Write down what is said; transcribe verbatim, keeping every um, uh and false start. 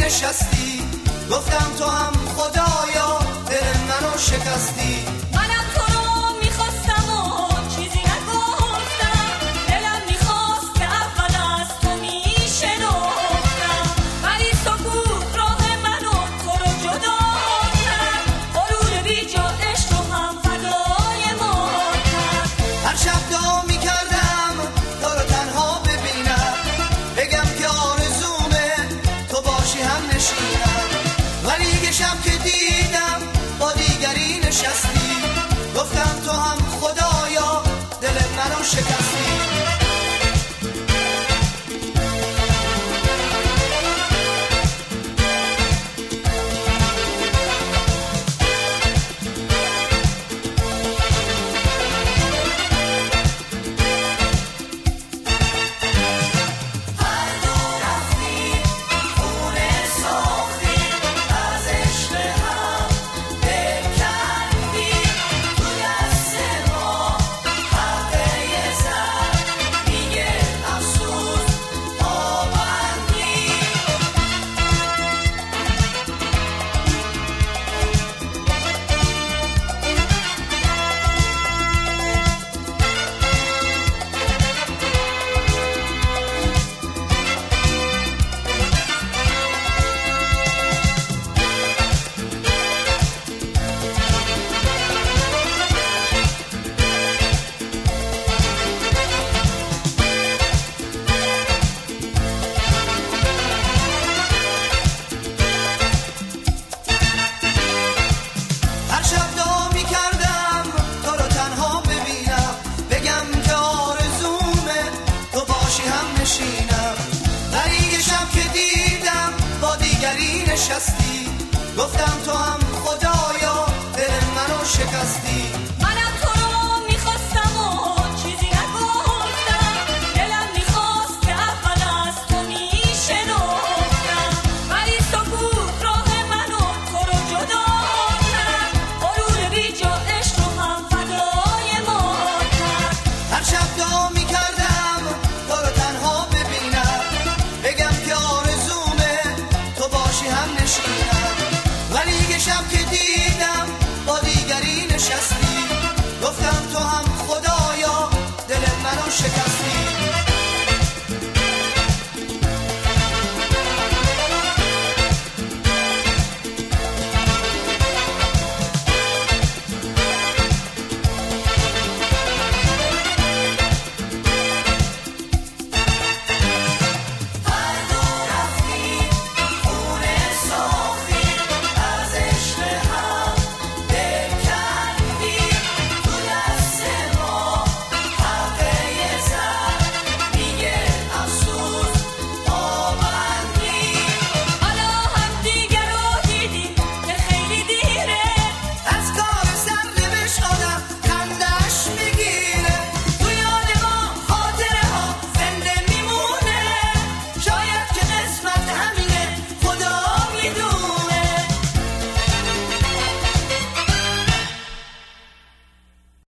نشستی، گفتم تو هم خدایا دل منو شکستی. منم تو رو میخواستم و چیزی نگفتم، دلم میخواست که اول از تو میشنفتم، ولی سکوت راه منو تو رو جدا کرد، غرور بی جا عشق رو هم فدای ما کرد. هر شب دعا میکردم تو رو تنها ببینم، بگم که آرزومه تو باشی هم نشینم، ولی یه شب که دیدم با دیگری نشستی، گفتم تو هم خدایا دل منو شکستی. نشستی، گفتم تو هم خدایا دل منو شکستی. منم تو رو میخواستم و چیزی نگفتم، دلم میخواست که اول از تو میشنفتم، ولی سکوت راه منو تو رو جدا کرد، غرور بی جا عشق رو هم فدای ما کرد. هر شب دعا میکردم تو رو تنها ببینم، بگم که آرزومه تو باشی هم نشینم، ولی یه شب که دیدم با دیگری نشستی، گفتم تو هم